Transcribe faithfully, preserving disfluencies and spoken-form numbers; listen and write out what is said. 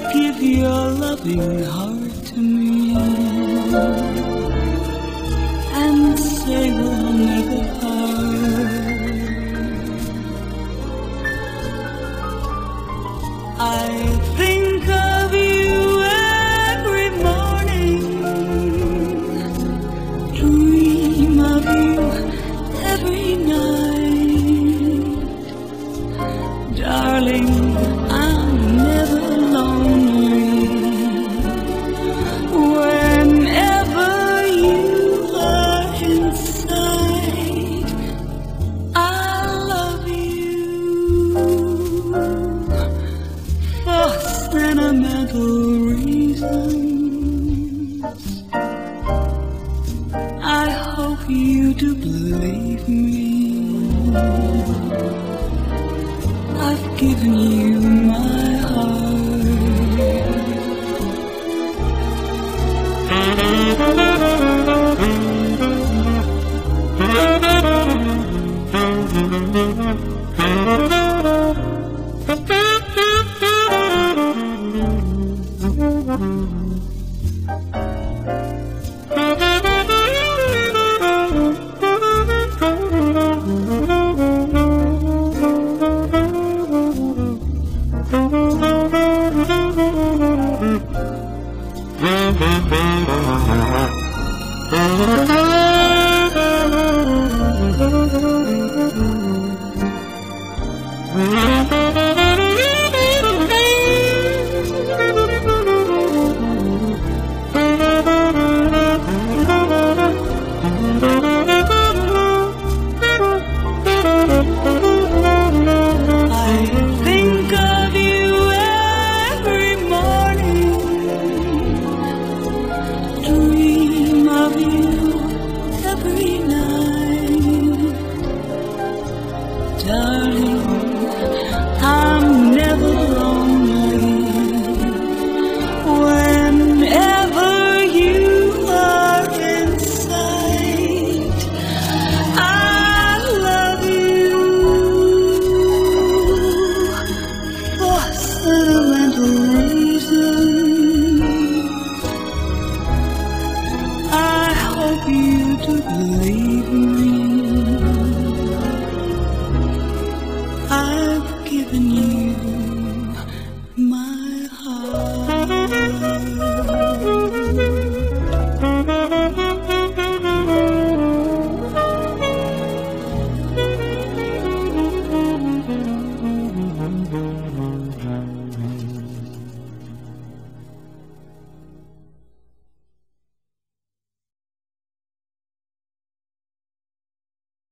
Give your loving heart to me and say we'll never part. I think of you every morning, dream of you every night. Darling, I'm never lonely whenever you are inside. I love you for sentimental reasons. I hope you do believe me. I've given you my darling, I'm never lonely whenever you are inside. I love you for sentimental reasons. I hope you do believe me. I've given you